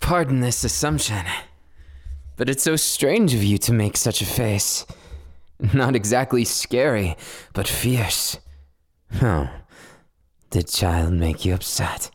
Pardon this assumption, but it's so strange of you to make such a face. Not exactly scary, but fierce. Oh, did child make you upset?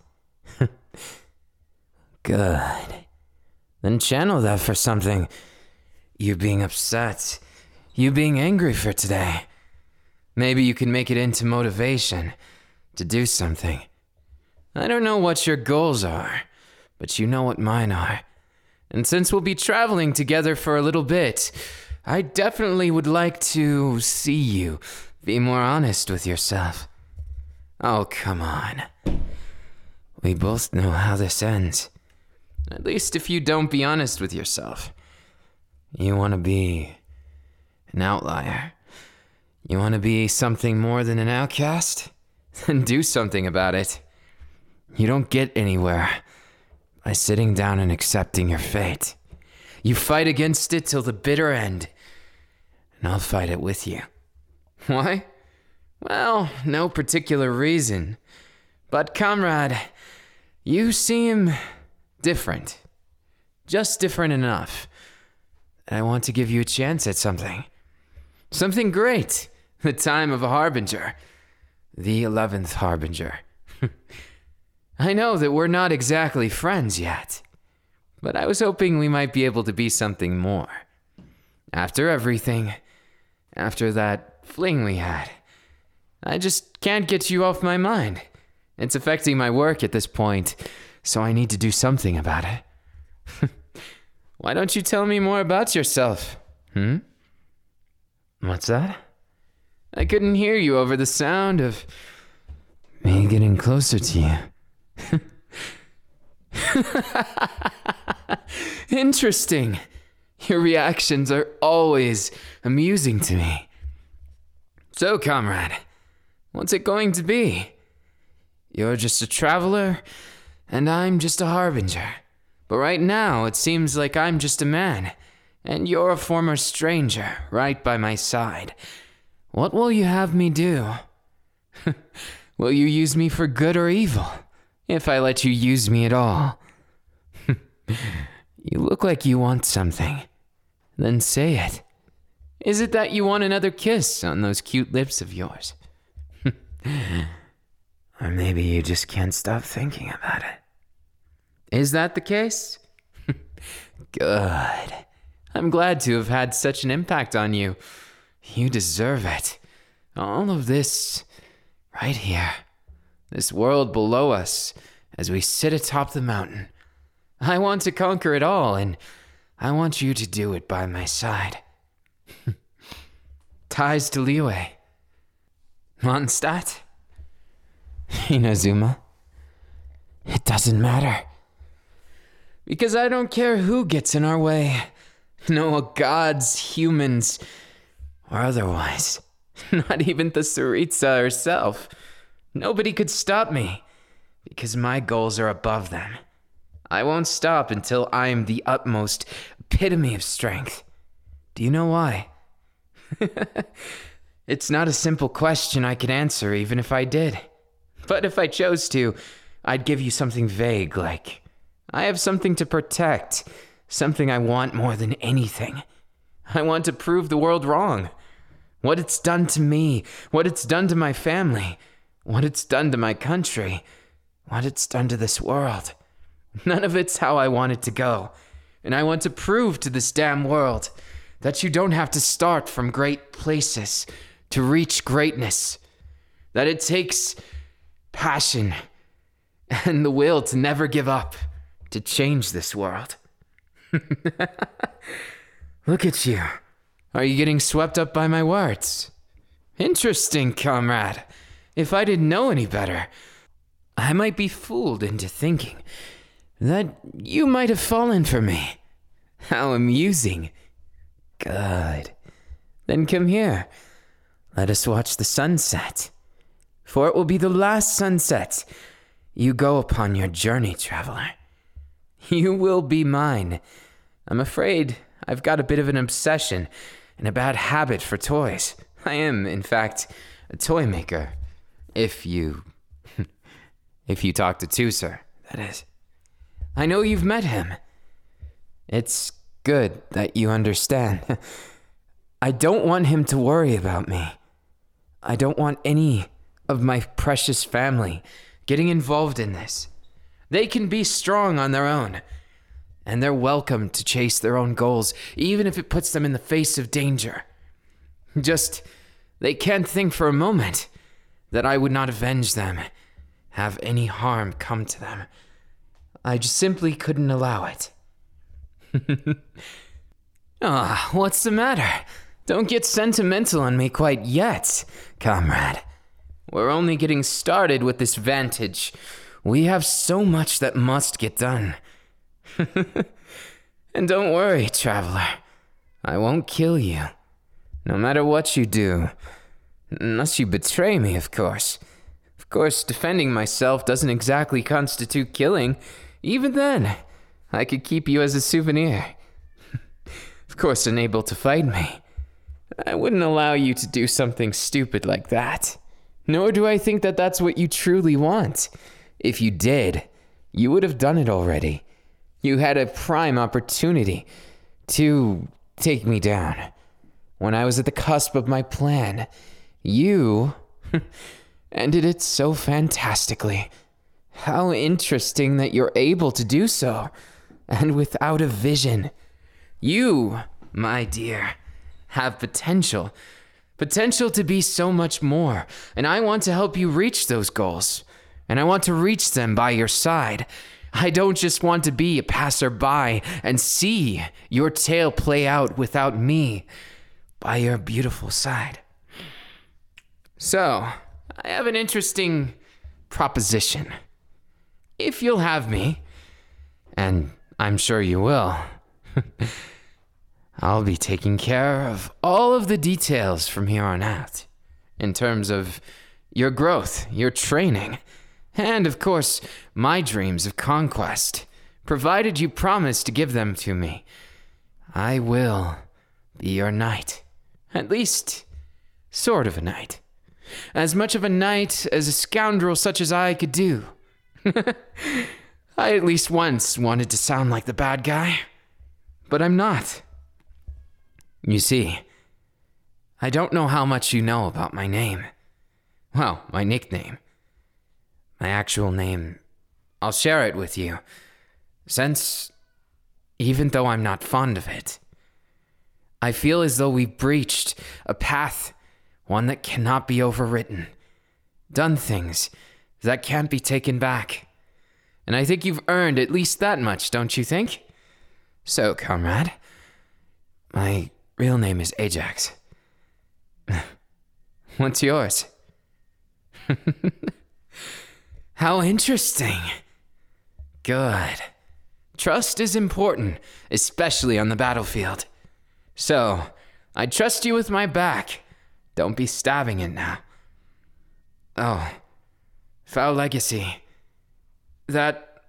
Good. Then channel that for something. You being upset. You being angry for today. Maybe you can make it into motivation to do something. I don't know what your goals are, but you know what mine are. And since we'll be traveling together for a little bit, I definitely would like to see you be more honest with yourself. Oh, come on. We both know how this ends. At least if you don't be honest with yourself. You want to be an outlier. You want to be something more than an outcast? Then do something about it. You don't get anywhere by sitting down and accepting your fate. You fight against it till the bitter end, and I'll fight it with you. Why? Well, no particular reason. But comrade, you seem different. Just different enough. And I want to give you a chance at something. Something great. The time of a harbinger. The 11th harbinger. I know that we're not exactly friends yet, but I was hoping we might be able to be something more. After everything, after that fling we had, I just can't get you off my mind. It's affecting my work at this point, so I need to do something about it. Why don't you tell me more about yourself? What's that? I couldn't hear you over the sound of me getting closer to you. Interesting. Your reactions are always amusing to me. So, comrade, what's it going to be? You're just a traveler, and I'm just a harbinger. But right now, it seems like I'm just a man, and you're a former stranger right by my side. What will you have me do? Will you use me for good or evil? If I let you use me at all. You look like you want something. Then say it. Is it that you want another kiss on those cute lips of yours? Or maybe you just can't stop thinking about it. Is that the case? Good. I'm glad to have had such an impact on you. You deserve it. All of this right here. This world below us, as we sit atop the mountain. I want to conquer it all, and I want you to do it by my side. Ties to Liyue. Mondstadt? Inazuma? It doesn't matter. Because I don't care who gets in our way. No gods, humans, or otherwise. Not even the Tsaritsa herself. Nobody could stop me, because my goals are above them. I won't stop until I am the utmost epitome of strength. Do you know why? It's not a simple question I could answer even if I did. But if I chose to, I'd give you something vague like, I have something to protect, something I want more than anything. I want to prove the world wrong. What it's done to me, what it's done to my family, what it's done to my country, what it's done to this world. None of it's how I want it to go. And I want to prove to this damn world that you don't have to start from great places to reach greatness. That it takes passion and the will to never give up to change this world. Look at you. Are you getting swept up by my words? Interesting, comrade. If I didn't know any better, I might be fooled into thinking that you might have fallen for me. How amusing. Good. Then come here. Let us watch the sunset. For it will be the last sunset you go upon your journey, traveler. You will be mine. I'm afraid I've got a bit of an obsession and a bad habit for toys. I am, in fact, a toy maker. If you talk to Tusser, that is. I know you've met him. It's good that you understand. I don't want him to worry about me. I don't want any of my precious family getting involved in this. They can be strong on their own, and they're welcome to chase their own goals, even if it puts them in the face of danger. Just, they can't think for a moment that I would not avenge them, have any harm come to them. I just simply couldn't allow it. What's the matter? Don't get sentimental on me quite yet, comrade. We're only getting started with this vantage. We have so much that must get done. And don't worry, traveler. I won't kill you. No matter what you do. Unless you betray me, of course. Of course, defending myself doesn't exactly constitute killing. Even then, I could keep you as a souvenir. Of course, unable to fight me. I wouldn't allow you to do something stupid like that. Nor do I think that that's what you truly want. If you did, you would have done it already. You had a prime opportunity to take me down. When I was at the cusp of my plan, you ended it so fantastically. How interesting that you're able to do so, and without a vision. You, my dear, have potential. Potential to be so much more, and I want to help you reach those goals. And I want to reach them by your side. I don't just want to be a passerby and see your tale play out without me by your beautiful side. So, I have an interesting proposition. If you'll have me, and I'm sure you will, I'll be taking care of all of the details from here on out, in terms of your growth, your training, and of course, my dreams of conquest, provided you promise to give them to me. I will be your knight. At least, sort of a knight. As much of a knight as a scoundrel such as I could do. I at least once wanted to sound like the bad guy, but I'm not. You see, I don't know how much you know about my name. Well, my nickname. My actual name, I'll share it with you, since, even though I'm not fond of it, I feel as though we've breached a path, one that cannot be overwritten, done things that can't be taken back. And I think you've earned at least that much, don't you think? So, comrade, my real name is Ajax. What's yours? How interesting. Good. Trust is important, especially on the battlefield. So, I trust you with my back. Don't be stabbing it now. Oh, foul legacy. That...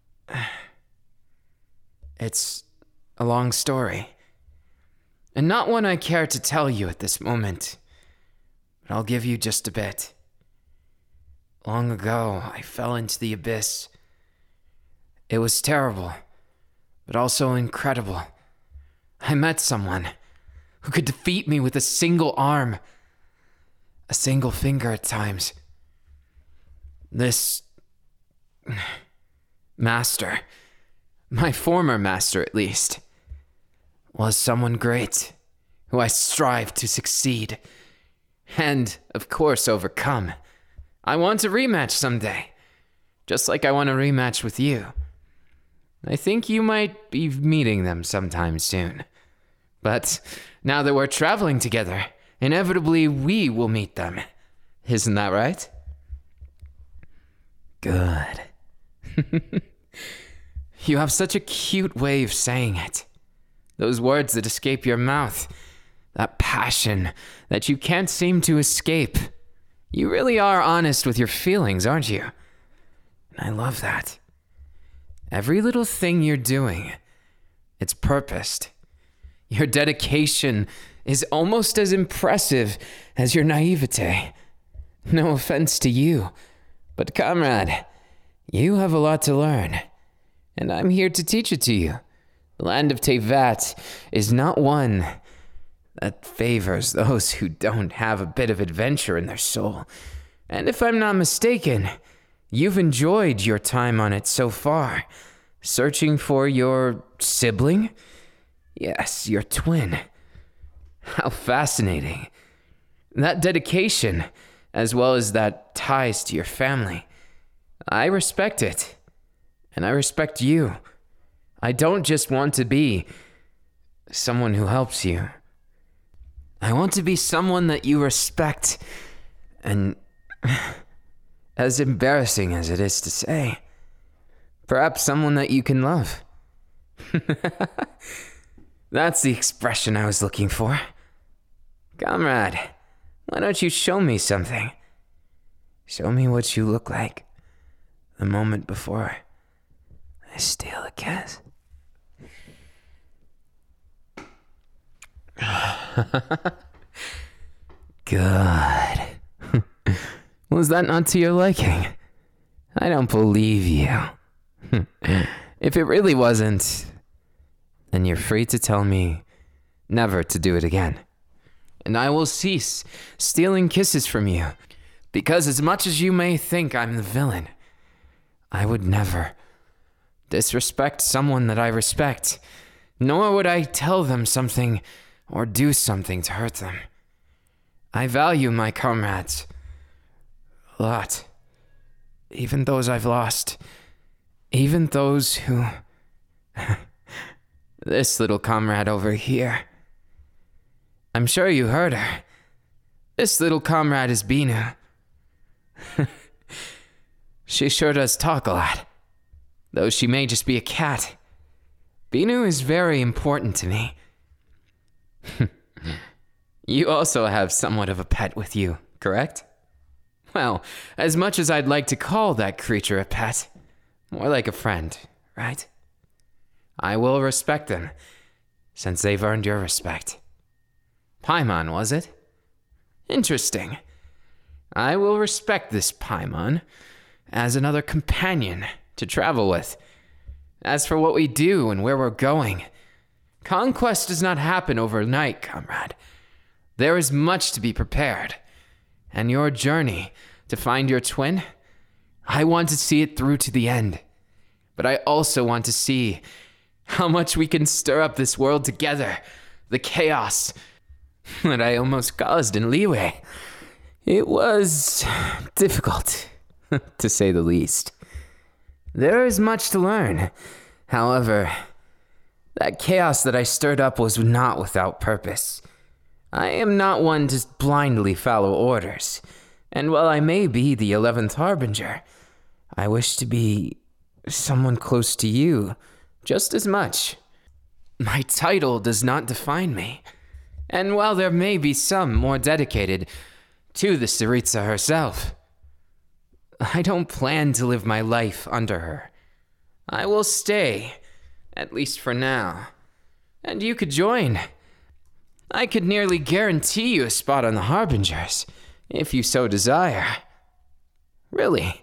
It's a long story. And not one I care to tell you at this moment. But I'll give you just a bit. Long ago, I fell into the abyss. It was terrible, but also incredible. I met someone who could defeat me with a single arm, a single finger at times. This master, my former master at least, was someone great who I strive to succeed and, of course, overcome. I want a rematch someday, just like I want a rematch with you. I think you might be meeting them sometime soon. But now that we're traveling together, inevitably we will meet them. Isn't that right? Good. You have such a cute way of saying it. Those words that escape your mouth. That passion that you can't seem to escape. You really are honest with your feelings, aren't you? And I love that. Every little thing you're doing, it's purposed. Your dedication is almost as impressive as your naivete. No offense to you, but comrade, you have a lot to learn. and I'm here to teach it to you. The land of Teyvat is not one that favors those who don't have a bit of adventure in their soul. And if I'm not mistaken, you've enjoyed your time on it so far, searching for your sibling? Yes, your twin. How fascinating. That dedication, as well as that ties to your family, I respect it. And I respect you. I don't just want to be someone who helps you. I want to be someone that you respect, and as embarrassing as it is to say, perhaps someone that you can love. That's the expression I was looking for. Comrade, why don't you show me something? Show me what you look like the moment before I steal a kiss. Good. Was that not to your liking? I don't believe you. If it really wasn't, then you're free to tell me never to do it again. And I will cease stealing kisses from you, because as much as you may think I'm the villain, I would never disrespect someone that I respect, nor would I tell them something or do something to hurt them. I value my comrades a lot, even those I've lost, even those who... This little comrade over here. I'm sure you heard her. This little comrade is Binu. She sure does talk a lot, though she may just be a cat. Binu is very important to me. You also have somewhat of a pet with you, correct? Well, as much as I'd like to call that creature a pet, more like a friend, right? I will respect them, since they've earned your respect. Paimon, was it? Interesting. I will respect this Paimon as another companion to travel with. As for what we do and where we're going, conquest does not happen overnight, comrade. There is much to be prepared. And your journey to find your twin, I want to see it through to the end. But I also want to see how much we can stir up this world together. The chaos that I almost caused in Liyue. It was difficult, to say the least. There is much to learn. However, that chaos that I stirred up was not without purpose. I am not one to blindly follow orders. And while I may be the 11th Harbinger, I wish to be someone close to you just as much. My title does not define me. And while there may be some more dedicated to the Tsaritsa herself, I don't plan to live my life under her. I will stay, at least for now. And you could join. I could nearly guarantee you a spot on the Harbingers, if you so desire. Really.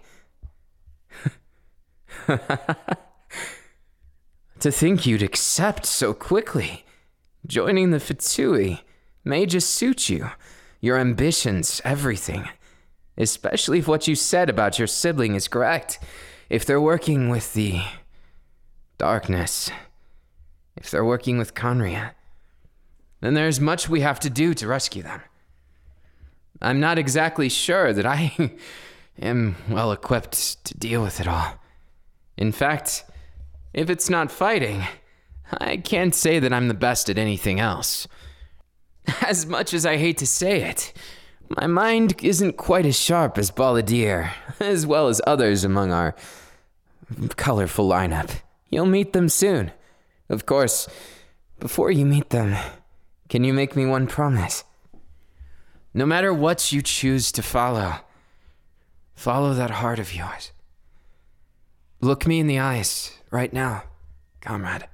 To think you'd accept so quickly. Joining the Fatui may just suit you, your ambitions, everything. Especially if what you said about your sibling is correct. If they're working with the darkness. If they're working with Khaenri'ah. Then there's much we have to do to rescue them. I'm not exactly sure that I am well equipped to deal with it all. In fact, if it's not fighting, I can't say that I'm the best at anything else. As much as I hate to say it, my mind isn't quite as sharp as Balladeer, as well as others among our colorful lineup. You'll meet them soon. Of course, before you meet them, can you make me one promise? No matter what you choose to follow that heart of yours. Look me in the eyes right now, comrade.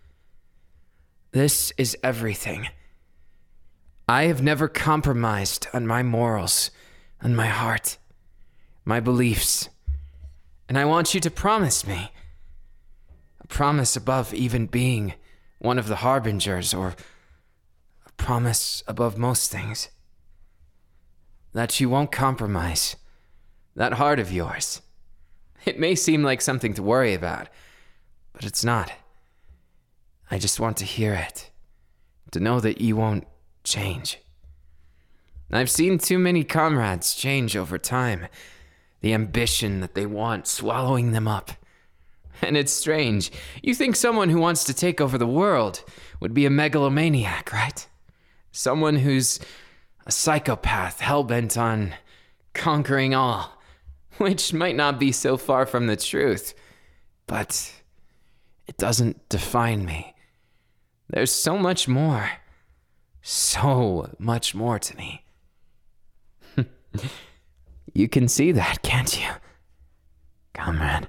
This is everything. I have never compromised on my morals, on my heart, my beliefs. And I want you to promise me. A promise above even being one of the harbingers, or a promise above most things. That you won't compromise that heart of yours. It may seem like something to worry about, but it's not. I just want to hear it, to know that you won't change. I've seen too many comrades change over time, the ambition that they want swallowing them up. And it's strange. You think someone who wants to take over the world would be a megalomaniac, right? Someone who's a psychopath hell-bent on conquering all, which might not be so far from the truth, but it doesn't define me. There's so much more to me. You can see that, can't you, comrade?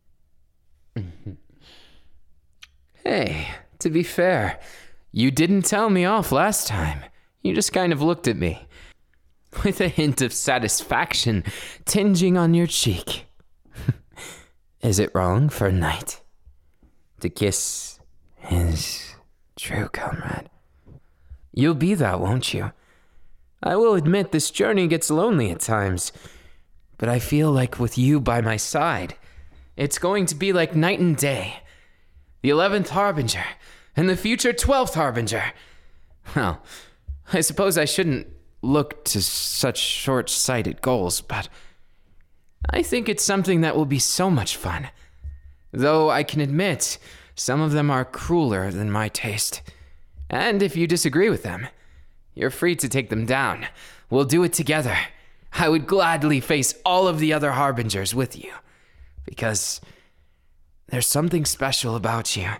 Hey, to be fair, you didn't tell me off last time. You just kind of looked at me, with a hint of satisfaction tinging on your cheek. Is it wrong for a knight to kiss his true comrade? You'll be that, won't you? I will admit this journey gets lonely at times, but I feel like with you by my side, it's going to be like night and day. The 11th Harbinger and the future 12th Harbinger. Well, I suppose I shouldn't look to such short-sighted goals, but I think it's something that will be so much fun. Though I can admit, some of them are crueler than my taste. And if you disagree with them, you're free to take them down. We'll do it together. I would gladly face all of the other Harbingers with you, because there's something special about you.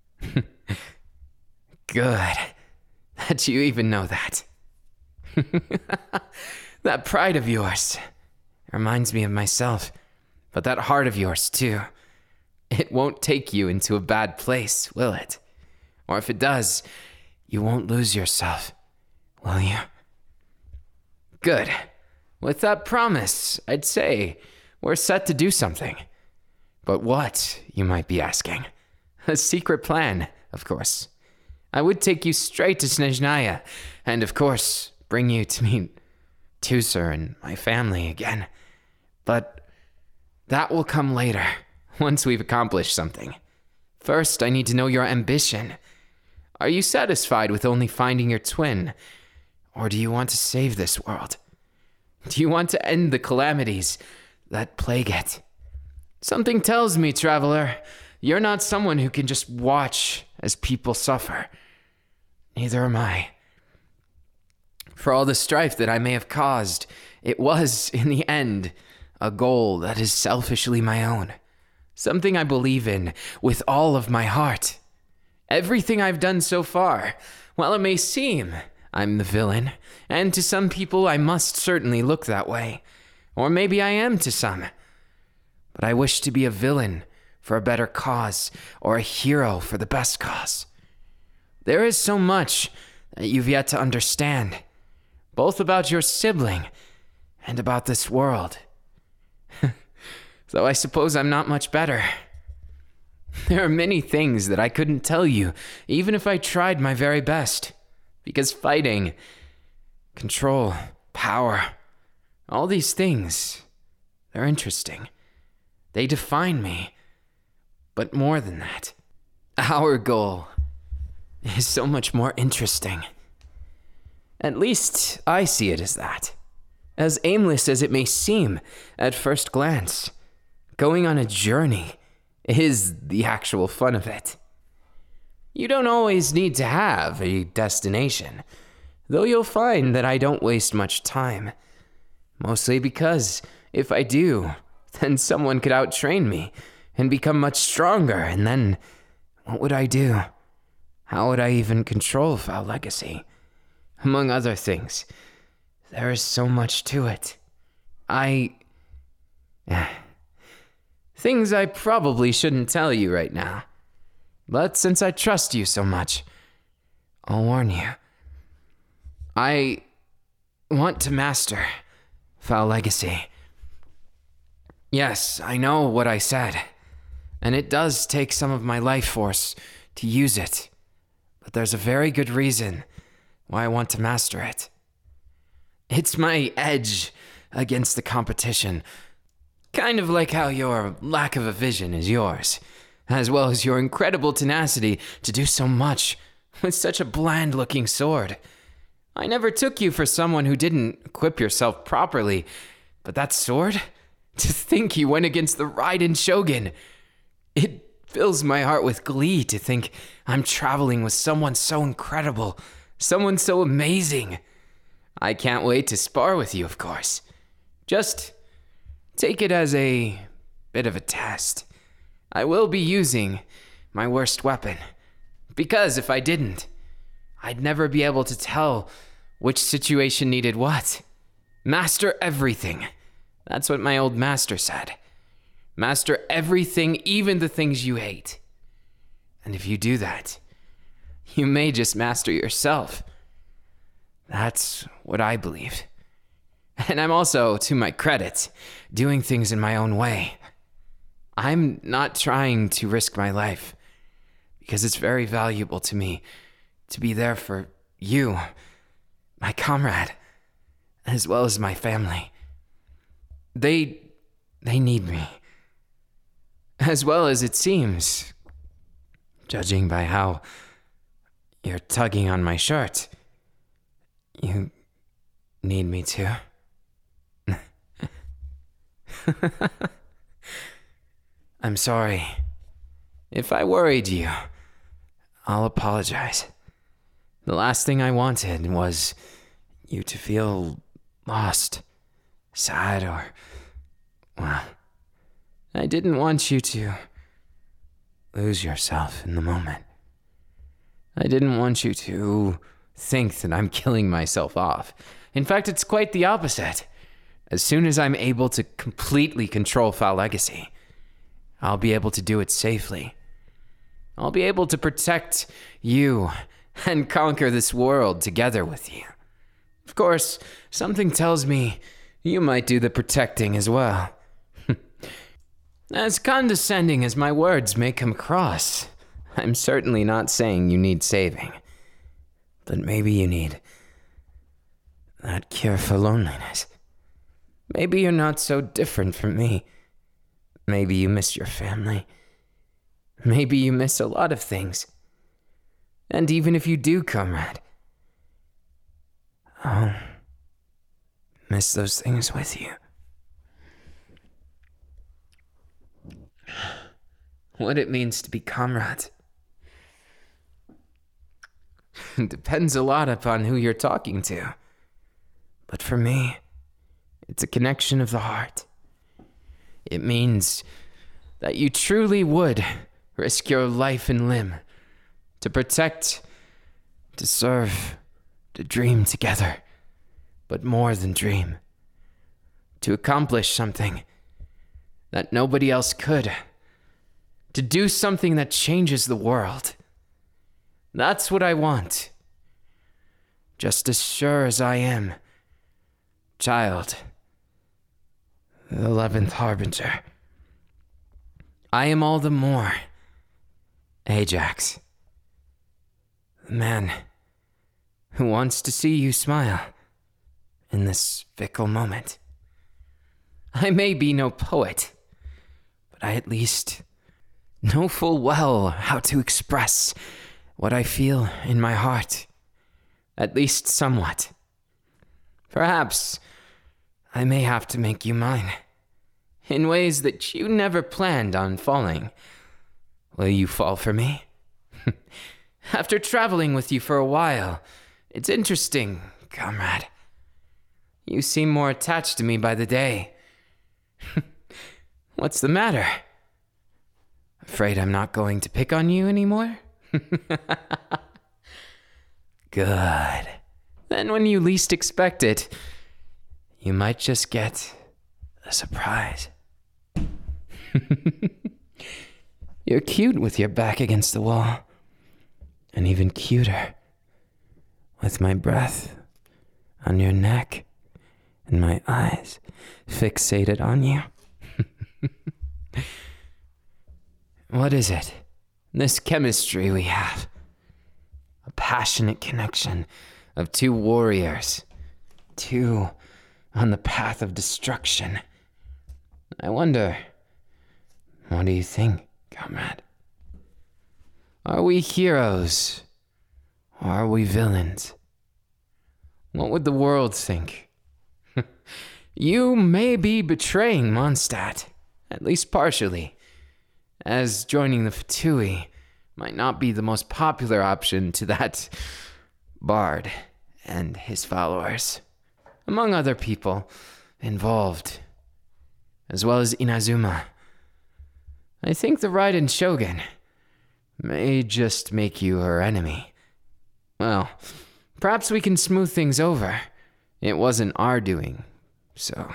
Good that you even know that. That pride of yours reminds me of myself, but that heart of yours too. It won't take you into a bad place, will it? Or if it does, you won't lose yourself, will you? Good. With that promise, I'd say we're set to do something. But what, you might be asking? A secret plan, of course. I would take you straight to Snezhnaya, and of course, bring you to meet Teucer and my family again. But that will come later, once we've accomplished something. First, I need to know your ambition. Are you satisfied with only finding your twin? Or do you want to save this world? Do you want to end the calamities that plague it? Something tells me, traveler, you're not someone who can just watch as people suffer. Neither am I. For all the strife that I may have caused, it was, in the end, a goal that is selfishly my own. Something I believe in with all of my heart. Everything I've done so far, while it may seem I'm the villain, and to some people I must certainly look that way, or maybe I am to some, but I wish to be a villain for a better cause, or a hero for the best cause. There is so much that you've yet to understand, both about your sibling and about this world. Though I suppose I'm not much better. There are many things that I couldn't tell you, even if I tried my very best. Because fighting, control, power, all these things, they're interesting. They define me. But more than that, our goal is so much more interesting. At least I see it as that. As aimless as it may seem at first glance, going on a journey is the actual fun of it. You don't always need to have a destination, though you'll find that I don't waste much time. Mostly because if I do, then someone could outtrain me and become much stronger, and then what would I do? How would I even control Foul Legacy? Among other things, there is so much to it. Things I probably shouldn't tell you right now. But since I trust you so much, I'll warn you. I want to master Foul Legacy. Yes, I know what I said. and it does take some of my life force to use it. But there's a very good reason why I want to master it. It's my edge against the competition. Kind of like how your lack of a vision is yours, as well as your incredible tenacity to do so much with such a bland-looking sword. I never took you for someone who didn't equip yourself properly, but that sword? To think you went against the Raiden Shogun. It fills my heart with glee to think I'm traveling with someone so incredible, someone so amazing. I can't wait to spar with you, of course. Just take it as a bit of a test. I will be using my worst weapon, because if I didn't, I'd never be able to tell which situation needed what. Master everything. That's what my old master said. Master everything, even the things you hate. And if you do that, you may just master yourself. That's what I believe. And I'm also, to my credit, doing things in my own way. I'm not trying to risk my life, because it's very valuable to me to be there for you, my comrade, as well as my family. They need me. As well as it seems, judging by how you're tugging on my shirt, you need me too. I'm sorry. If I worried you, I'll apologize. The last thing I wanted was you to feel lost, sad, or, well, I didn't want you to lose yourself in the moment. I didn't want you to think that I'm killing myself off. In fact, it's quite the opposite. As soon as I'm able to completely control Foul Legacy, I'll be able to do it safely. I'll be able to protect you and conquer this world together with you. Of course, something tells me you might do the protecting as well. As condescending as my words may come across, I'm certainly not saying you need saving. But maybe you need that cure for loneliness. Maybe you're not so different from me. Maybe you miss your family. Maybe you miss a lot of things. And even if you do, comrade, I'll miss those things with you. What it means to be comrades depends a lot upon who you're talking to. But for me, it's a connection of the heart. It means that you truly would risk your life and limb to protect, to serve, to dream together, but more than dream, to accomplish something that nobody else could, to do something that changes the world. That's what I want. Just as sure as I am, child, the 11th Harbinger, I am all the more Ajax, the man who wants to see you smile in this fickle moment. I may be no poet, but I at least know full well how to express what I feel in my heart, at least somewhat. Perhaps I may have to make you mine, in ways that you never planned on falling. Will you fall for me? After traveling with you for a while, it's interesting, comrade. You seem more attached to me by the day. What's the matter? Afraid I'm not going to pick on you anymore? Good. Then when you least expect it, you might just get a surprise. You're cute with your back against the wall, and even cuter with my breath on your neck and my eyes fixated on you. What is it? This chemistry we have. A passionate connection of two warriors. Two on the path of destruction. I wonder, what do you think, comrade? Are we heroes? Or are we villains? What would the world think? You may be betraying Mondstadt, at least partially, as joining the Fatui might not be the most popular option to that bard and his followers, among other people involved, as well as Inazuma. I think the Raiden Shogun may just make you her enemy. Well, perhaps we can smooth things over. It wasn't our doing, so.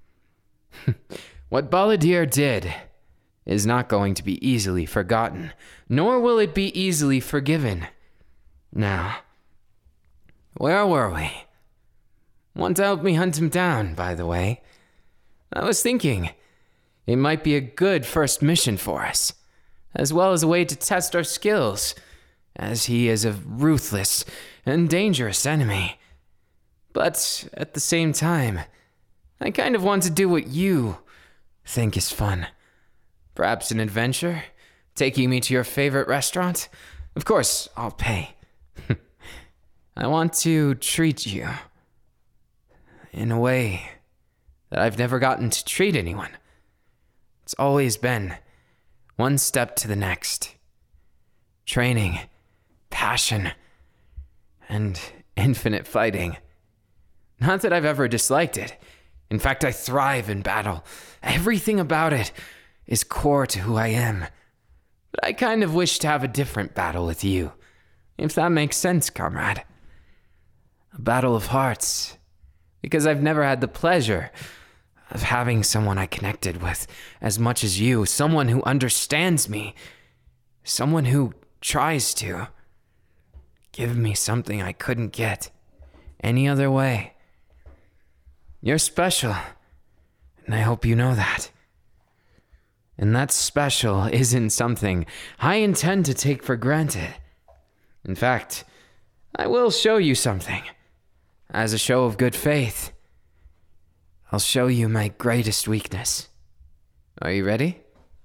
What Baladir did is not going to be easily forgotten, nor will it be easily forgiven. Now, where were we? Want to help me hunt him down, by the way? I was thinking it might be a good first mission for us, as well as a way to test our skills, as he is a ruthless and dangerous enemy. But at the same time, I kind of want to do what you think is fun. Perhaps an adventure? Taking me to your favorite restaurant? Of course, I'll pay. I want to treat you in a way that I've never gotten to treat anyone. It's always been one step to the next. Training, passion, and infinite fighting. Not that I've ever disliked it. In fact, I thrive in battle. Everything about it is core to who I am. But I kind of wish to have a different battle with you, if that makes sense, comrade. A battle of hearts, because I've never had the pleasure of having someone I connected with as much as you, someone who understands me, someone who tries to give me something I couldn't get any other way. You're special, and I hope you know that. And that special isn't something I intend to take for granted. In fact, I will show you something. As a show of good faith, I'll show you my greatest weakness. Are you ready?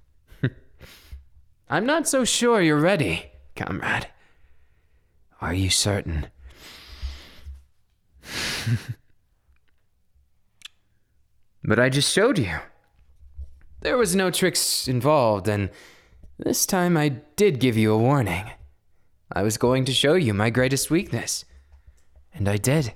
I'm not so sure you're ready, comrade. Are you certain? But I just showed you. There was no tricks involved, and this time I did give you a warning. I was going to show you my greatest weakness. And I did.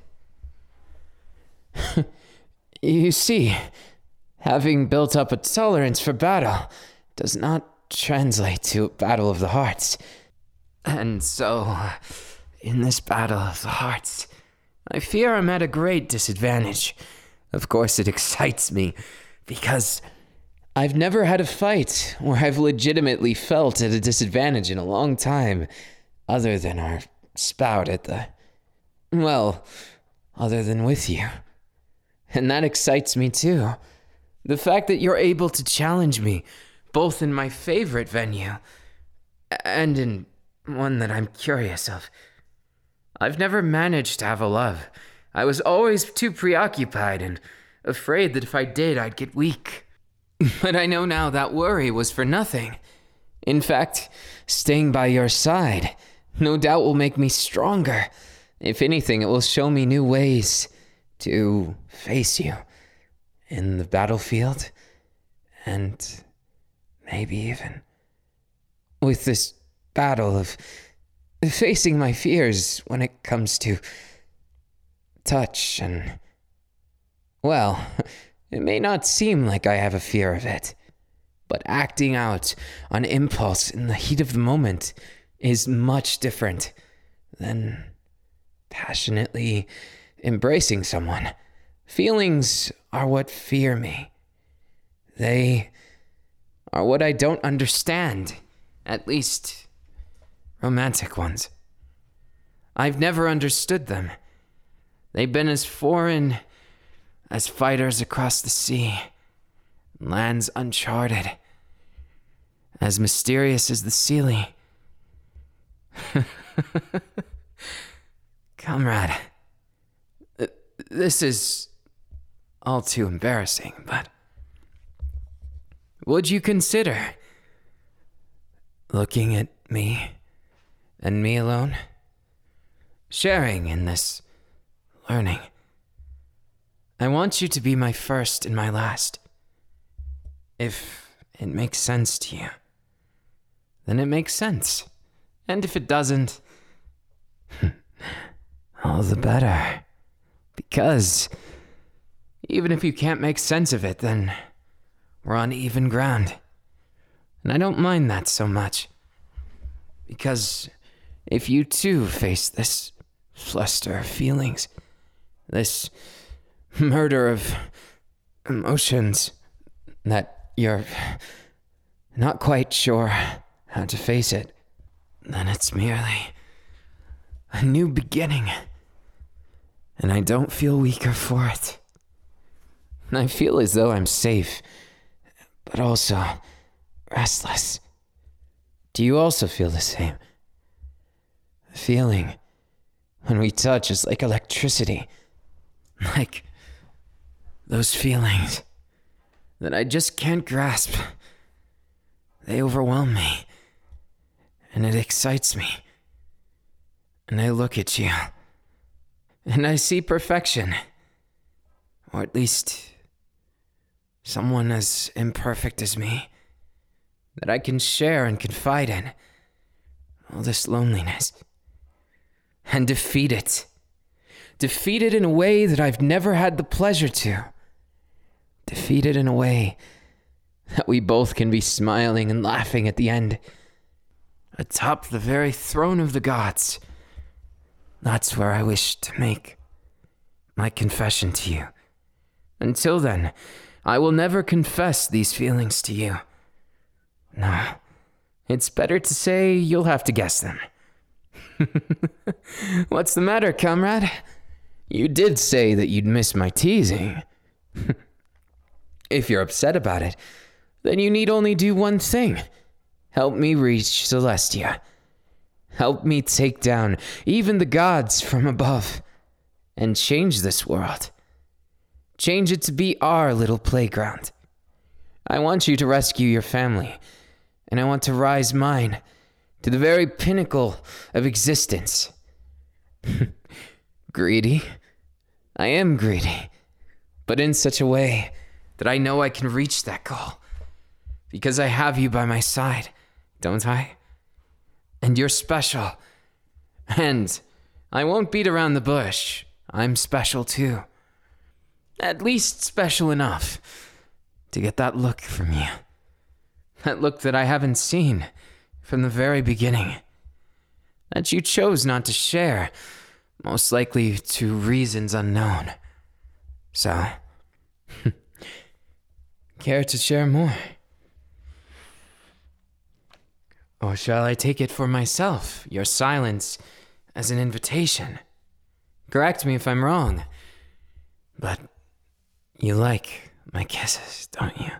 You see, having built up a tolerance for battle does not translate to a battle of the hearts. And so, in this battle of the hearts, I fear I'm at a great disadvantage. Of course, it excites me, because I've never had a fight where I've legitimately felt at a disadvantage in a long time, other than our spout at the... well, other than with you. And that excites me too. The fact that you're able to challenge me, both in my favorite venue, and in one that I'm curious of. I've never managed to have a love. I was always too preoccupied and afraid that if I did, I'd get weak. But I know now that worry was for nothing. In fact, staying by your side no doubt will make me stronger. If anything, it will show me new ways to face you in the battlefield, and maybe even with this battle of facing my fears when it comes to touch and, well, it may not seem like I have a fear of it, but acting out on impulse in the heat of the moment is much different than passionately embracing someone. Feelings are what fear me. They are what I don't understand, at least romantic ones. I've never understood them. They've been as foreign as fighters across the sea, lands uncharted. as mysterious as the ceiling. Comrade, this is all too embarrassing, but would you consider looking at me and me alone, sharing in this learning? I want you to be my first and my last. If it makes sense to you, then it makes sense. And if it doesn't, all the better. Because even if you can't make sense of it, then we're on even ground. And I don't mind that so much. Because if you too face this fluster of feelings, this murder of emotions that you're not quite sure how to face it, then it's merely a new beginning. And I don't feel weaker for it. I feel as though I'm safe, but also restless. Do you also feel the same? The feeling when we touch is like electricity. Like those feelings that I just can't grasp. They overwhelm me. And it excites me. And I look at you. And I see perfection. Or at least someone as imperfect as me that I can share and confide in all this loneliness. And defeat it. Defeat it in a way that I've never had the pleasure to. Defeat it in a way that we both can be smiling and laughing at the end. Atop the very throne of the gods. That's where I wish to make my confession to you. Until then, I will never confess these feelings to you. No, it's better to say you'll have to guess them. What's the matter, comrade? You did say that you'd miss my teasing. If you're upset about it, then you need only do one thing. Help me reach Celestia. Help me take down even the gods from above and change this world. Change it to be our little playground. I want you to rescue your family, and I want to rise mine to the very pinnacle of existence. Greedy? I am greedy, but in such a way that I know I can reach that goal. Because I have you by my side, don't I? And you're special. And I won't beat around the bush. I'm special too. At least special enough to get that look from you. That look that I haven't seen from the very beginning. That you chose not to share, most likely to reasons unknown. So, care to share more? Or shall I take it for myself, your silence, as an invitation? Correct me if I'm wrong, but you like my kisses, don't you?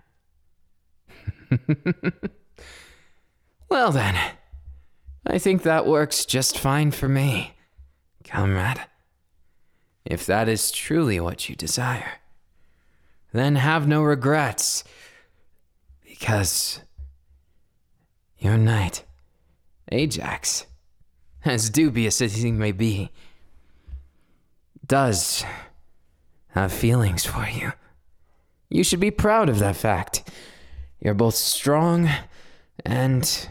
Well then, I think that works just fine for me, comrade. If that is truly what you desire, then have no regrets, because your knight, Ajax, as dubious as he may be, does have feelings for you. You should be proud of that fact. You're both strong and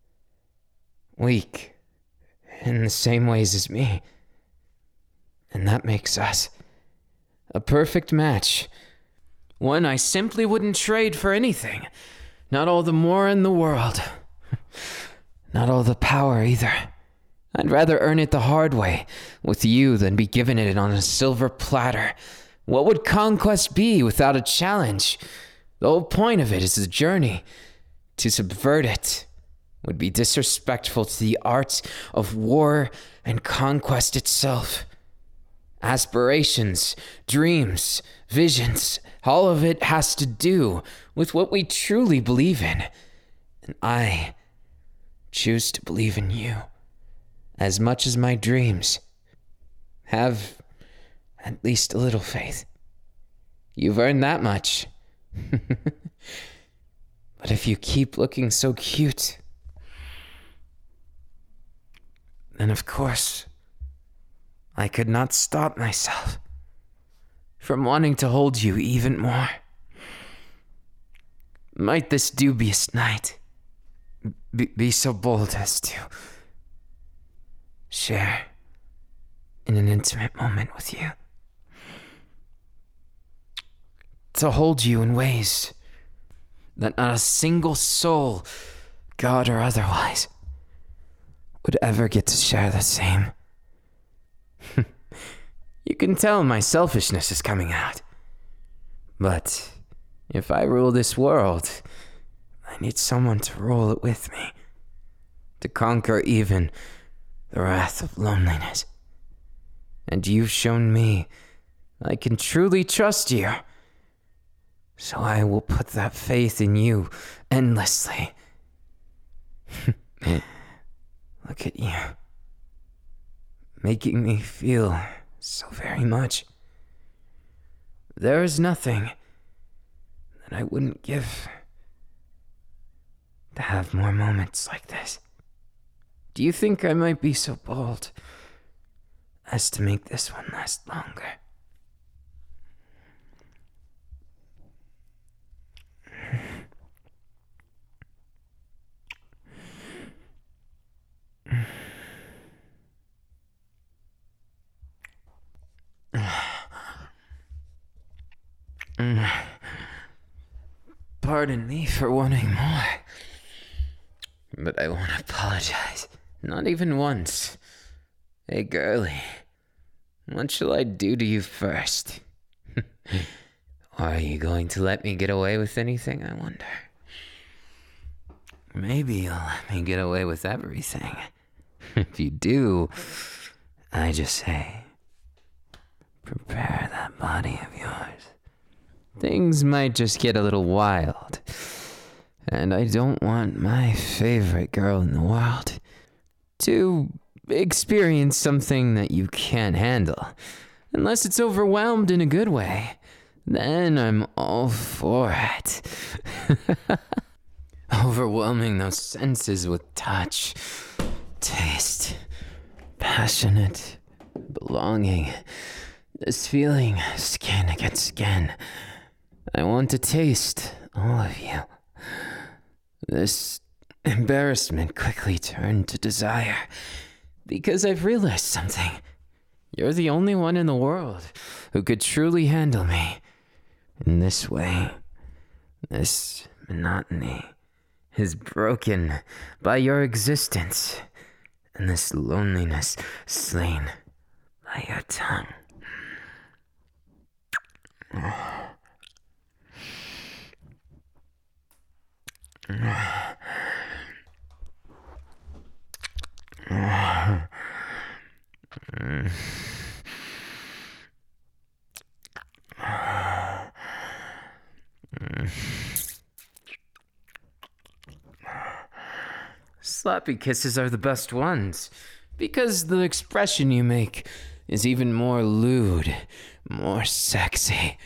weak in the same ways as me. And that makes us a perfect match. One I simply wouldn't trade for anything. Not all the more in the world. Not all the power either. I'd rather earn it the hard way with you than be given it on a silver platter. What would conquest be without a challenge? The whole point of it is the journey. To subvert it would be disrespectful to the art of war and conquest itself. Aspirations, dreams, visions, all of it has to do with what we truly believe in. And I choose to believe in you as much as my dreams. Have at least a little faith. You've earned that much. But if you keep looking so cute, then of course, I could not stop myself from wanting to hold you even more. Might this dubious night be so bold as to share in an intimate moment with you? To hold you in ways that not a single soul, God or otherwise, would ever get to share the same. You can tell my selfishness is coming out. But if I rule this world, I need someone to rule it with me, to conquer even the wrath of loneliness. And you've shown me I can truly trust you. So I will put that faith in you endlessly. Look at you, making me feel so very much. There is nothing that I wouldn't give to have more moments like this. Do you think I might be so bold as to make this one last longer? Pardon me for wanting more, but I won't apologize. Not even once. Hey, girlie, what shall I do to you first? Are you going to let me get away with anything, I wonder? Maybe you'll let me get away with everything. If you do, I just say, prepare that body of yours. Things might just get a little wild. And I don't want my favorite girl in the world to experience something that you can't handle. Unless it's overwhelmed in a good way. Then I'm all for it. Overwhelming those senses with touch, taste, passionate belonging. This feeling, skin against skin. I want to taste all of you. This embarrassment quickly turned to desire, because I've realized something. You're the only one in the world who could truly handle me. In this way, this monotony is broken by your existence, and this loneliness slain by your tongue. Sloppy kisses are the best ones, because the expression you make is even more lewd, more sexy.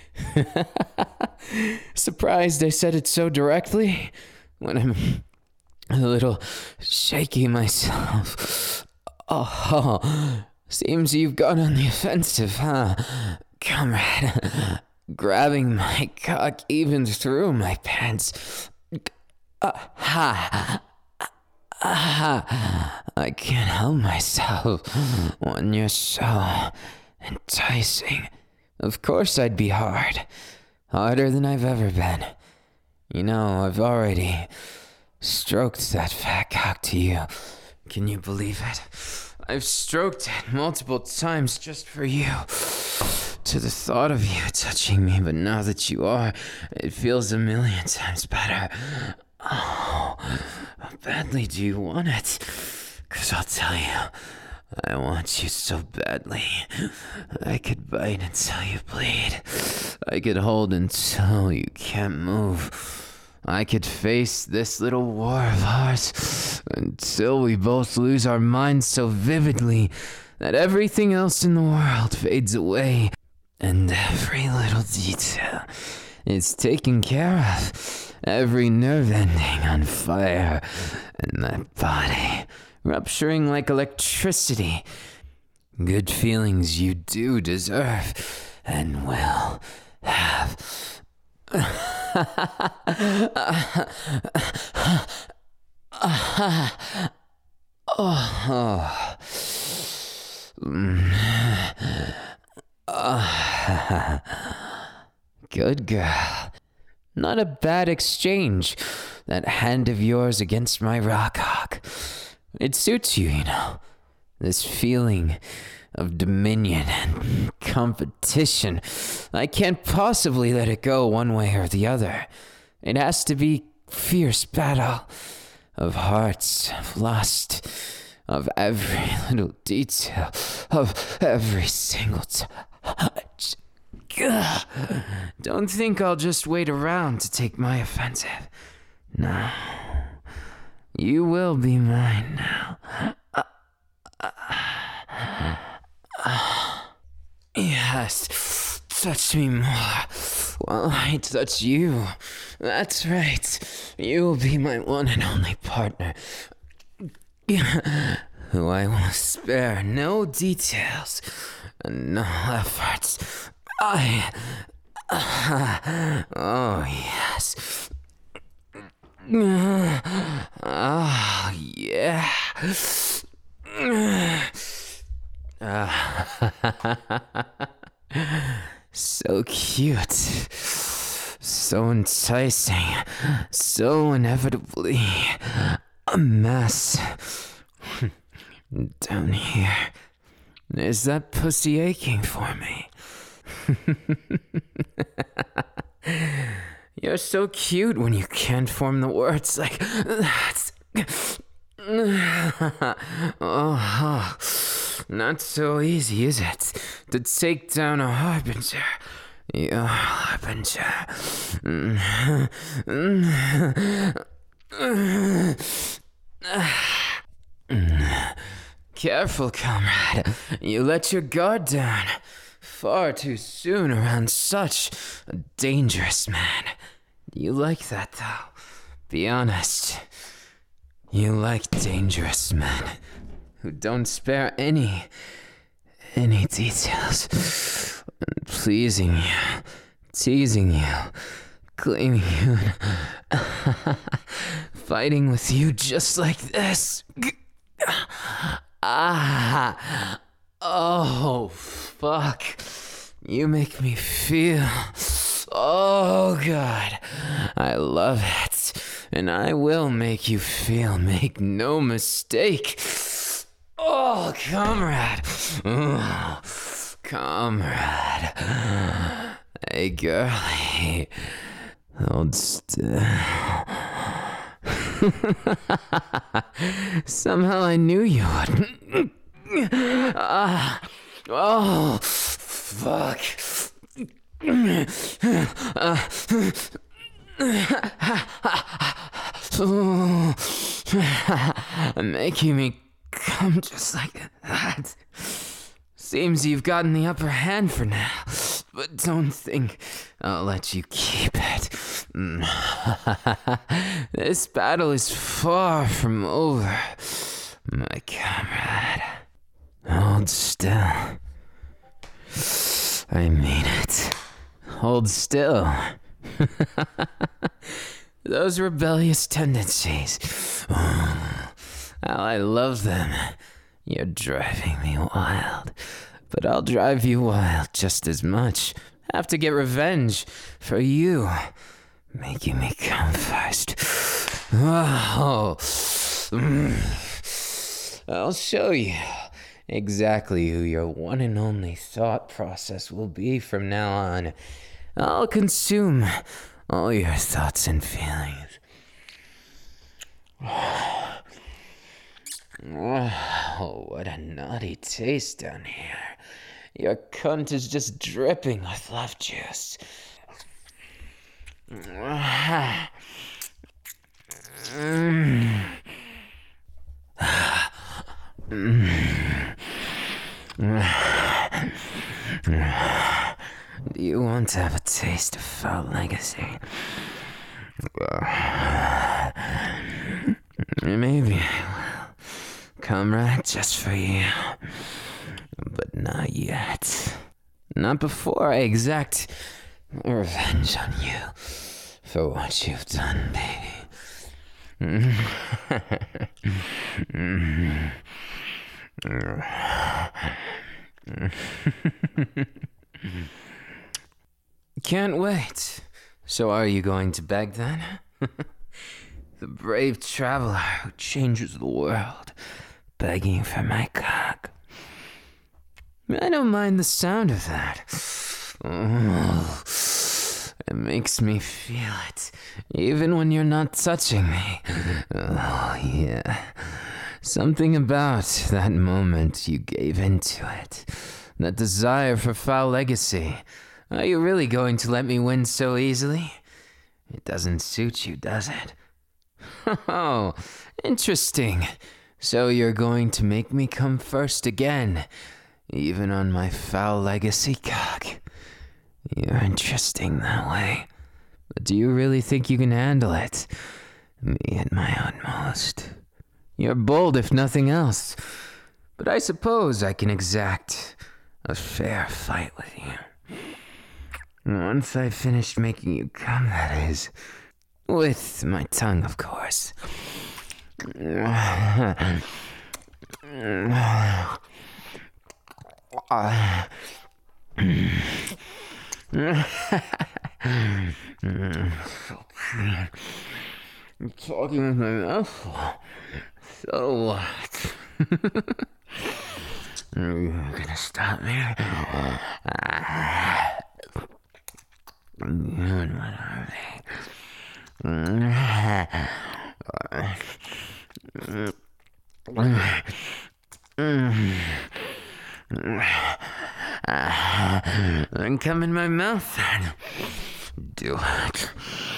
Surprised I said it so directly, when I'm a little shaky myself. Oh, seems you've got on the offensive, huh, comrade? Grabbing my cock even through my pants. I can't help myself when you're so enticing. Of course I'd be hard. Harder than I've ever been. You know, I've already stroked that fat cock to you. Can you believe it? I've stroked it multiple times just for you. To the thought of you touching me, but now that you are, it feels a million times better. Oh, how badly do you want it? 'Cause I'll tell you, I want you so badly. I could bite until you bleed. I could hold until you can't move. I could face this little war of ours until we both lose our minds so vividly that everything else in the world fades away and every little detail is taken care of, every nerve ending on fire, and that body rupturing like electricity. Good feelings you do deserve and will have. Good girl. Not a bad exchange, that hand of yours against my rock hawk. It suits you, you know. This feeling of dominion and competition. I can't possibly let it go one way or the other. It has to be fierce battle of hearts, of lust, of every little detail, of every single touch. Gah. Don't think I'll just wait around to take my offensive. No. You will be mine now. Yes, touch me more while I touch you. That's right. You'll be my one and only partner, who I will spare no details and no efforts. Oh, yes. Oh, yeah. So cute. So enticing. So inevitably a mess. Down here. Is that pussy aching for me? You're so cute when you can't form the words like that. Oh, not so easy, is it? To take down a harbinger. Your harbinger. Careful, comrade. You let your guard down far too soon around such a dangerous man. You like that, though. Be honest. You like dangerous men who don't spare any details. Pleasing you, teasing you, claiming you, fighting with you just like this. Oh, fuck. You make me feel. Oh, God. I love it. And I will make you feel. Make no mistake. Oh, comrade. Oh, comrade. Hey, girlie. Hold still. Somehow I knew you would. Oh, fuck. Making me come just like that. Seems you've gotten the upper hand for now, but don't think I'll let you keep it. This battle is far from over, my comrade. Hold still. I mean it. Hold still. Those rebellious tendencies. Oh, how I love them. You're driving me wild. But I'll drive you wild just as much. Have to get revenge for you. Making me come first. Oh. I'll show you exactly who your one and only thought process will be from now on. I'll consume all your thoughts and feelings. Oh, what a naughty taste down here. Your cunt is just dripping with love juice. Do you want to have a taste of foul legacy? Maybe I will come right just for you. But not yet. Not before I exact revenge on you for what you've done, baby. Can't wait. So are you going to beg then? The brave traveler who changes the world, begging for my cock. I don't mind the sound of that. Oh, it makes me feel it, even when you're not touching me. Oh, yeah. Something about that moment you gave into it. That desire for foul legacy. Are you really going to let me win so easily? It doesn't suit you, does it? Oh, interesting. So you're going to make me come first again, even on my foul legacy cock. You're interesting that way. But do you really think you can handle it? Me at my utmost. You're bold if nothing else. But I suppose I can exact a fair fight with you. Once I've finished making you come, that is. With my tongue, of course. I'm talking with my mouth. So what? Are you gonna stop me? And what are they? Then come in my mouth then. Do it.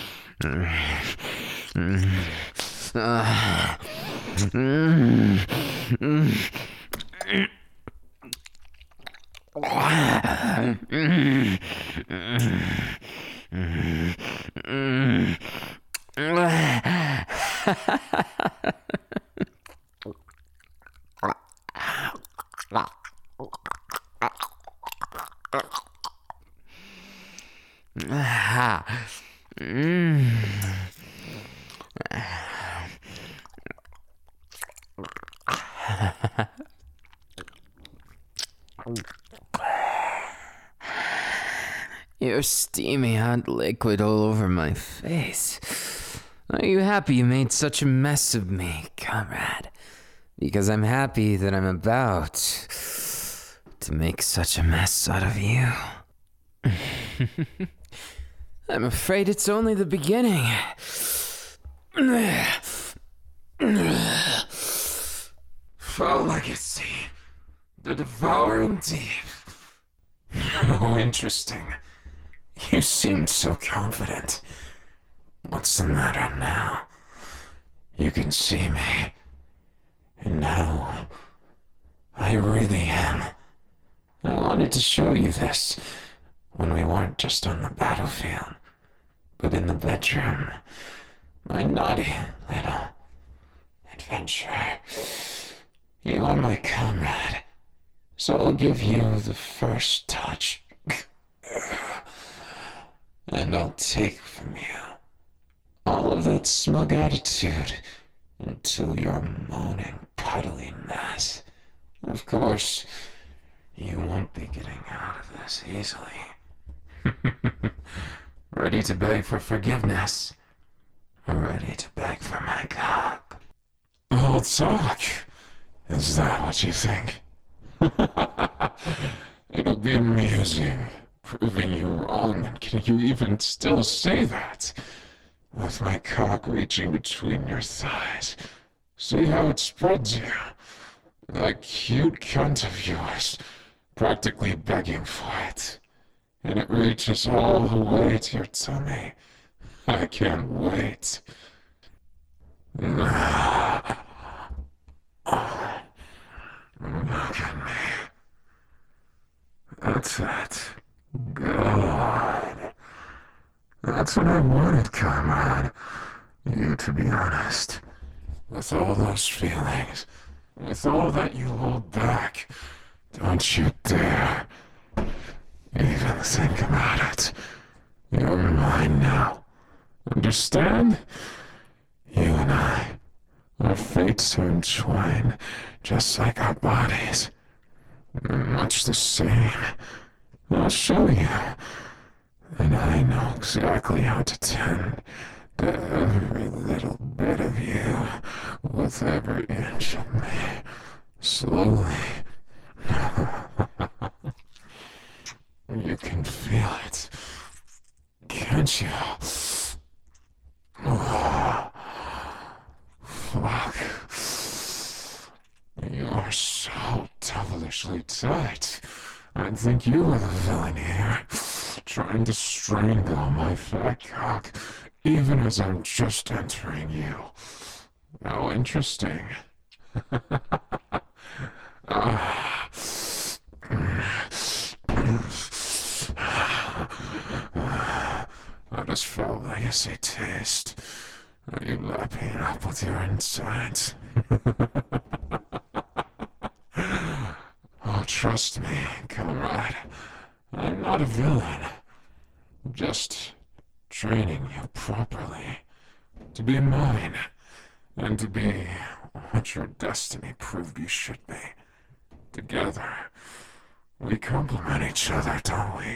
Your steamy hot liquid all over my face. Are you happy you made such a mess of me, comrade? Because I'm happy that I'm about to make such a mess out of you. I'm afraid it's only the beginning. Foul legacy. The devouring deep. Oh, interesting. You seemed so confident. What's the matter now? You can see me. And now, I really am. I wanted to show you this when we weren't just on the battlefield, but in the bedroom. My naughty little adventure. You are my comrade, so I'll give you the first touch. And I'll take from you all of that smug attitude until you're a moaning, puddly mess. Of course, you won't be getting out of this easily. Ready to beg for forgiveness. Ready to beg for my cock. I'll talk. Is that what you think? It'll be amusing. Proving you wrong, and can you even still say that? With my cock reaching between your thighs. See how it spreads you? That cute cunt of yours, practically begging for it. And it reaches all the way to your tummy. I can't wait. Look at me. That's it. Good. That's what I wanted, comrade. You, to be honest. With all those feelings, with all that you hold back, don't you dare even think about it. You're mine now. Understand? You and I, our fates are entwined, just like our bodies. Much the same. I'll show you. And I know exactly how to tend to every little bit of you, with every inch of me. Slowly. You can feel it. Can't you? Oh, fuck. You're so devilishly tight. I think you were the villain here, trying to strangle my fat cock, even as I'm just entering you. How interesting. How does foul legacy taste? Are you lapping up with your insides? Oh, trust me, comrade. I'm not a villain. I'm just training you properly to be mine and to be what your destiny proved you should be. Together, we complement each other, don't we?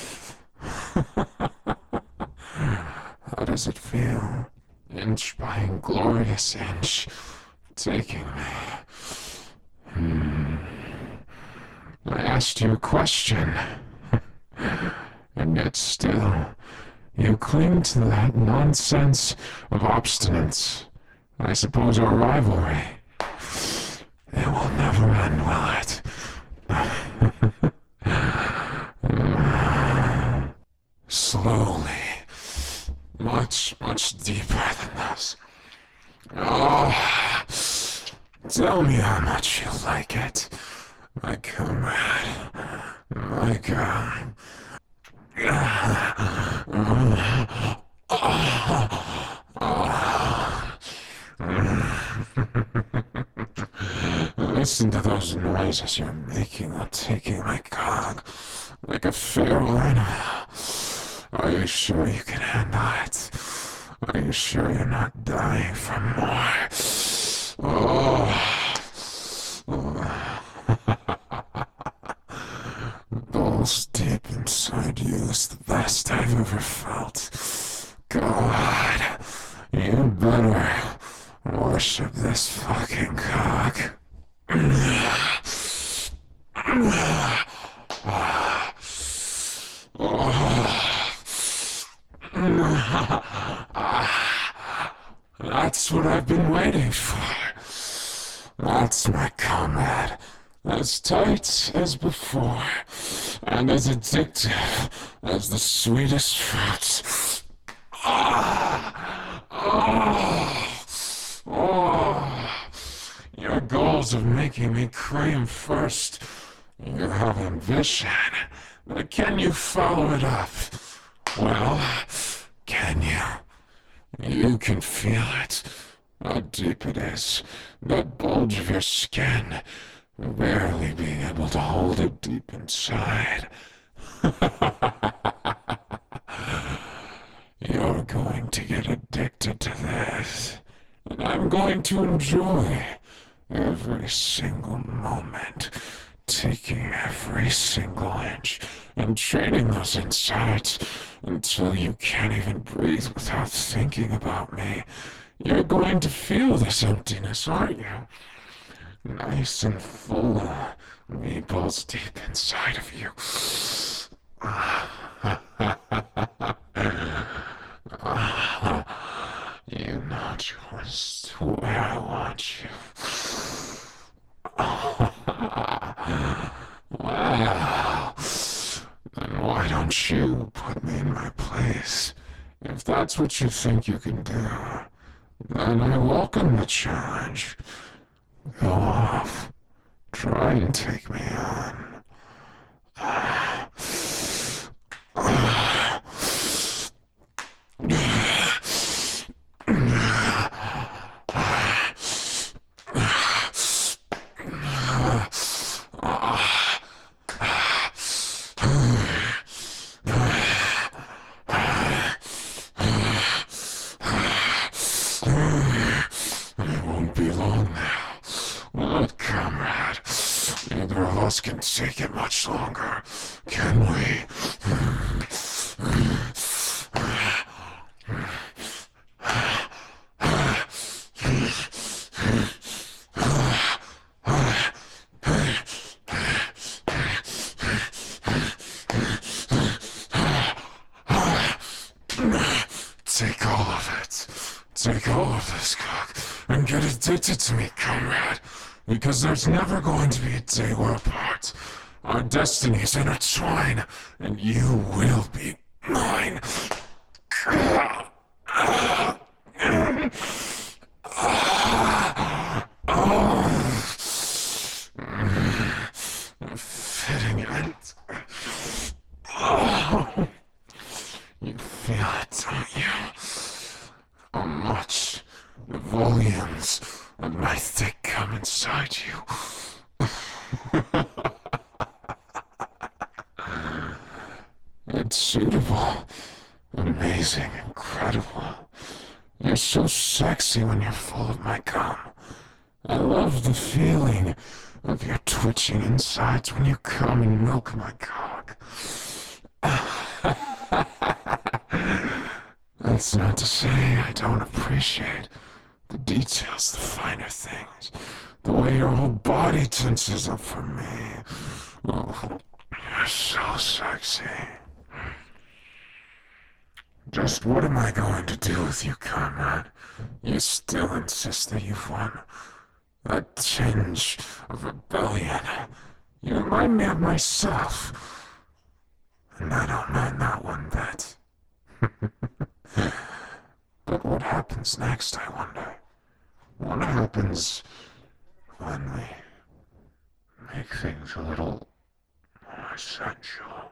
How does it feel? Inch by inglorious inch, taking me. I asked you a question, and yet still, you cling to that nonsense of obstinance. I suppose our rivalry, it will never end, will it? Slowly, much deeper than this. Oh, tell me how much you like it, my comrade, my God. Listen to those noises you're making while taking my cock, like a feral animal. Are you sure you can handle it? Are you sure you're not dying for more? Balls deep inside you is the best I've ever felt. God, you better worship this fucking cock. That's what I've been waiting for. That's my comrade. As tight as before, and as addictive as the sweetest fruits. Your goals of making me cream first. You have ambition, but can you follow it up? Well, can you? You can feel it. How deep it is. That bulge of your skin. Barely being able to hold it deep inside. You're going to get addicted to this. And I'm going to enjoy every single moment. Taking every single inch and training those insides until you can't even breathe without thinking about me. You're going to feel this emptiness, aren't you? Nice and full, meatballs deep inside of you. You know just where I want you. Well, then why don't you put me in my place? If that's what you think you can do, then I welcome the challenge. Go off. Try and take me on. It won't be long now. What, comrade? Neither of us can take it much longer, can we? Take all of it. Take all of this cock and get addicted to me, comrade. Because there's never going to be a day we're apart. Our destinies intertwine, and you will be mine. A fitting end. You feel it, don't you? How much the volumes of my thick come inside you. It's suitable, amazing, incredible. You're so sexy when you're full of my cum. I love the feeling of your twitching insides when you come and milk my cock. That's not to say I don't appreciate the details, the finer things, the way your whole body tenses up for me. Oh, you're so sexy. Just what am I going to do with you, comrade? You still insist that you've won. A tinge of rebellion. You remind me of myself. And I don't mind that one bit. But what happens next, I wonder? What happens when we make things a little more sensual?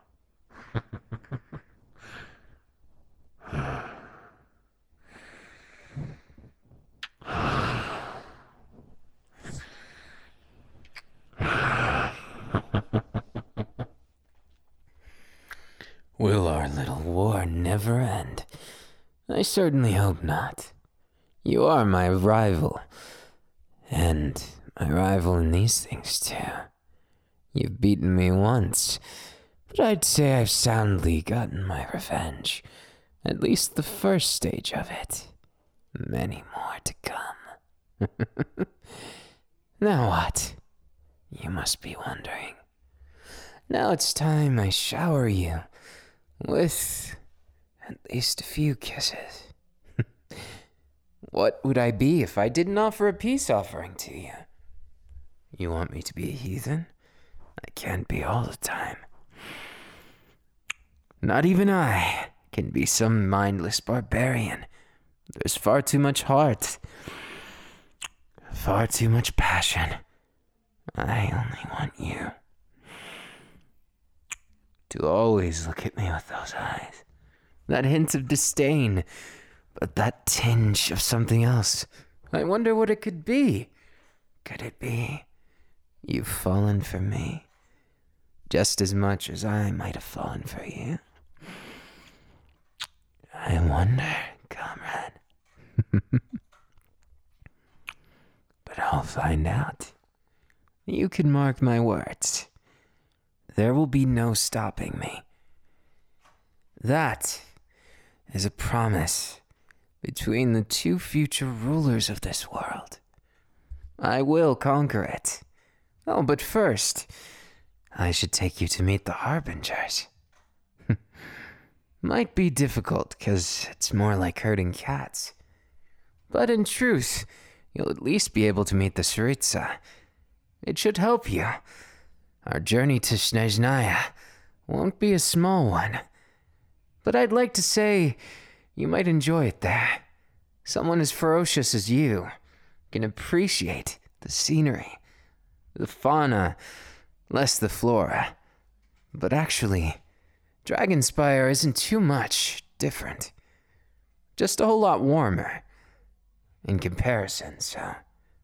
Will our little war never end? I certainly hope not. You are my rival. And my rival in these things, too. You've beaten me once, but I'd say I've soundly gotten my revenge. At least the first stage of it. Many more to come. Now what? You must be wondering. Now it's time I shower you with at least a few kisses. What would I be if I didn't offer a peace offering to you? You want me to be a heathen? I can't be all the time. Not even I can be some mindless barbarian. There's far too much heart. Far too much passion. I only want you to always look at me with those eyes. That hint of disdain, but that tinge of something else. I wonder what it could be. Could it be you've fallen for me just as much as I might have fallen for you? I wonder, comrade. But I'll find out. You can mark my words. There will be no stopping me. That is a promise between the two future rulers of this world. I will conquer it. Oh, but first, I should take you to meet the Harbingers. Might be difficult, 'cause it's more like herding cats. But in truth, you'll at least be able to meet the Tsaritsa. It should help you. Our journey to Snezhnaya won't be a small one. But I'd like to say you might enjoy it there. someone as ferocious as you can appreciate the scenery, the fauna, less the flora. But actually, Dragonspire isn't too much different. Just a whole lot warmer in comparison, so.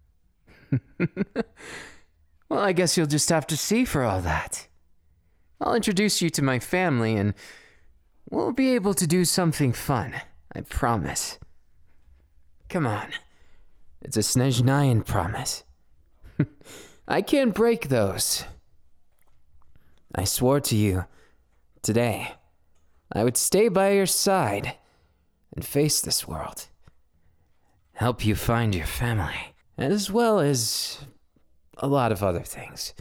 Well, I guess you'll just have to see for all that. I'll introduce you to my family and we'll be able to do something fun, I promise. Come on. It's a Snezhnayan promise. I can't break those. I swore to you, today, I would stay by your side and face this world. Help you find your family, as well as a lot of other things.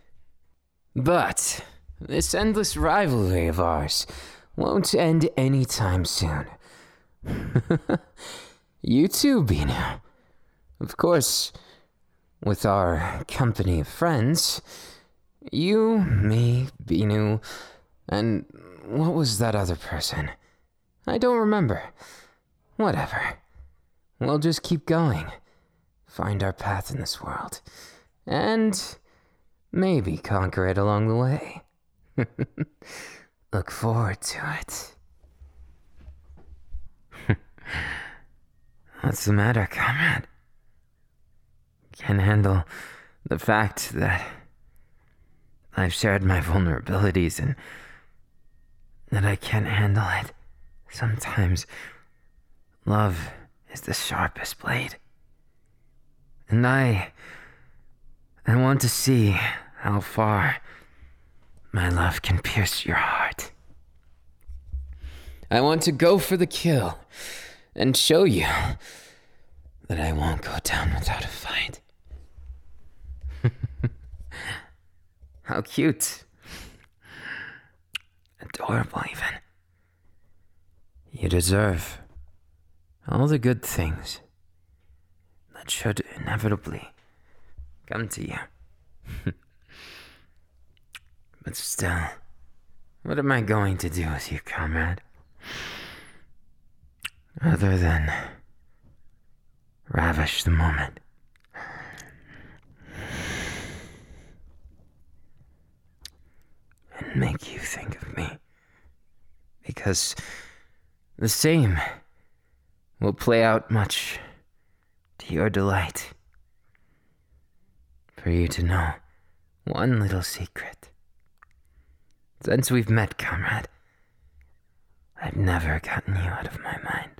But this endless rivalry of ours won't end anytime soon. You too, Binu. Of course, with our company of friends, you, me, Binu, and what was that other person? I don't remember. Whatever. We'll just keep going, find our path in this world, and maybe conquer it along the way. Look forward to it. What's the matter, comrade? Can't handle the fact that I've shared my vulnerabilities and that I can't handle it. Sometimes love is the sharpest blade. And I want to see how far my love can pierce your heart. I want to go for the kill and show you that I won't go down without a fight. How cute. Adorable, even. You deserve all the good things that should inevitably come to you. But still, what am I going to do with you, comrade? Other than ravish the moment. And make you think of me. Because the same will play out much to your delight. For you to know one little secret. Since we've met, comrade, I've never gotten you out of my mind.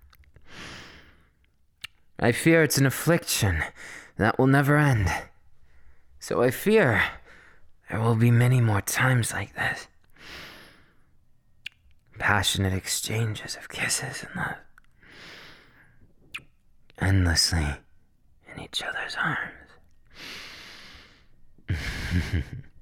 I fear it's an affliction that will never end. So I fear there will be many more times like this. Passionate exchanges of kisses and love. Endlessly in each other's arms.